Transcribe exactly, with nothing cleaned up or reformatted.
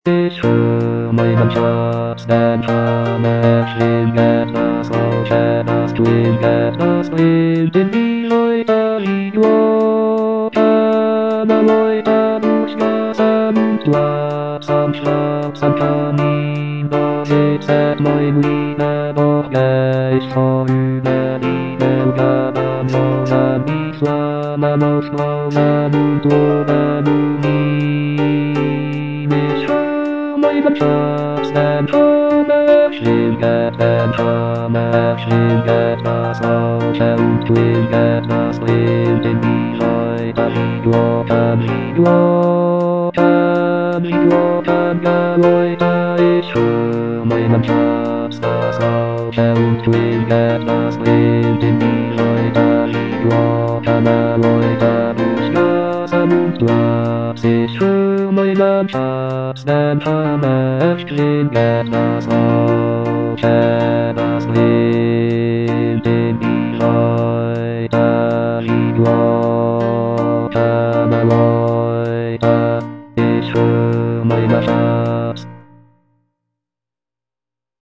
Ich höre meinen Schatz, denn kann er schwingt etwas, als etwas klingt etwas bringt in die Leute, die Glocken, Leute durchgassen und wachsam, schlagsam Kamin, da sitzt mein Liebe doch gleich vorüber die Weltgaben, sollen die Flammen ausblasen und oben um ihn. Ich höre meinen Schatz, denn kann er schwingt, denn kann er schwingt etwas Rausche und klingt etwas bringt in die Leute, die Glocken, die Glocken, die Glockengeläute. Ich höre meinen Schatz, das Rausche und klingt etwas bringt in die Leute, die Glockengeläute durchgassen und Platz. Ich höre meinen Schatz, denn kann er klingt etwas Rausche, das bringt in die Leute, die Glockengeläute. Ich höre meinen Schatz.